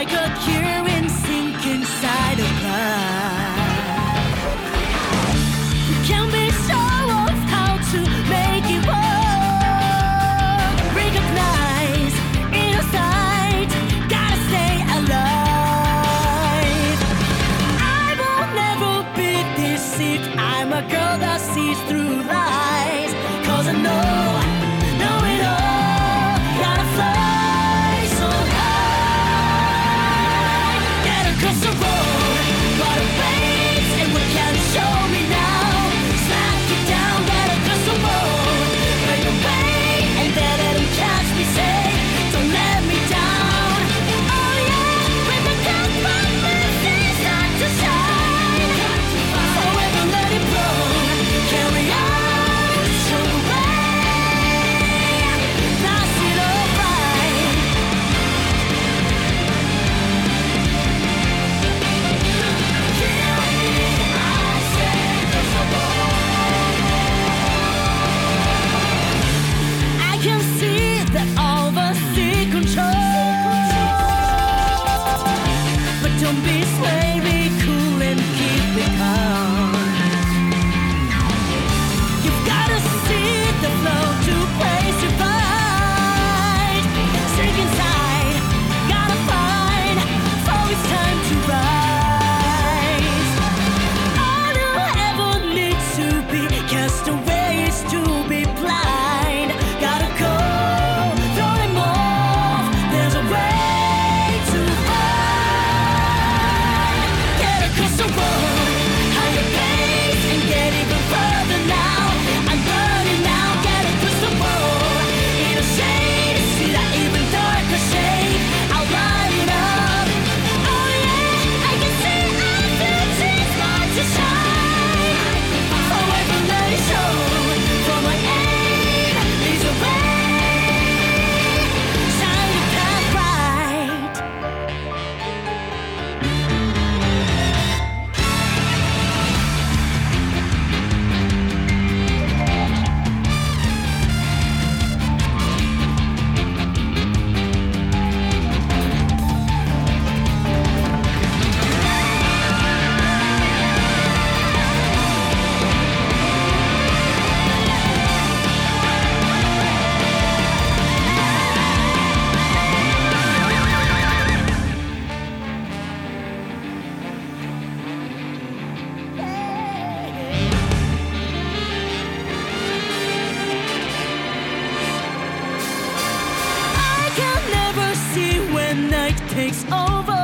like a current sink inside a cloud. You can't be sure of how to make it work. Recognize inner sight, gotta stay alive. I will never be deceived. I'm a girl that sees through lies. 'Cause I know it all. Gotta fly so high. Get across the road, what a face, and what can you show me now? Smack it down, get across the road, break away, and then let 'em catch me, say, don't let me down. Oh yeah, when the dark brightness starts to shine, forever let it blow, carry on, show the way, that's it alright. Kill me, I say, 'cause I'm I can see that all the sea control, but don't be swayed, be cool and keep it calm. You've gotta see the flow to place your fight. Sink inside, gotta find, for it's time to rise. All you ever need to be cast away is to be blind. Gotta go, throw them off, there's a way to hide. Get across the road, higher pace, and get even further now. I'm burning now, get across the road. In a shade, see that even darker shade, I'll light it up. Oh yeah, I can see our future start to shine. Forever let it show, for my aim leads the way. Shine the path bright. I can never see when night takes over.